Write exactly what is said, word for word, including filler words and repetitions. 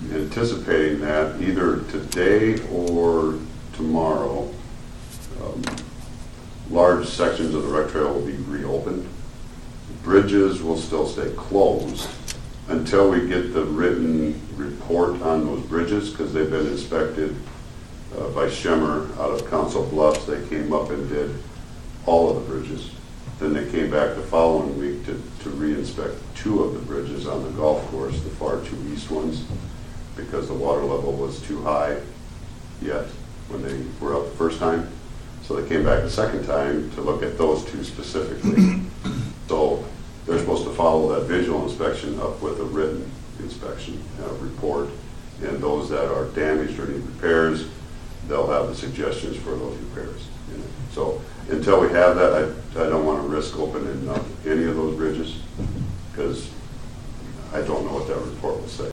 anticipating that either today or tomorrow, um, large sections of the rec trail will be reopened. Bridges will still stay closed until we get the written report on those bridges, because they've been inspected uh, by Schemmer out of Council Bluffs. They came up and did all of the bridges. Then they came back the following week to, to re-inspect two of the bridges on the golf course, the far two east ones, because the water level was too high yet when they were up the first time. So they came back the second time to look at those two specifically. So they're supposed to follow that visual inspection up with a written inspection uh, report. And those that are damaged or need repairs, they'll have the suggestions for those repairs. You know? So until we have that, I, I don't want to risk opening up any of those bridges, because I don't know what that report will say.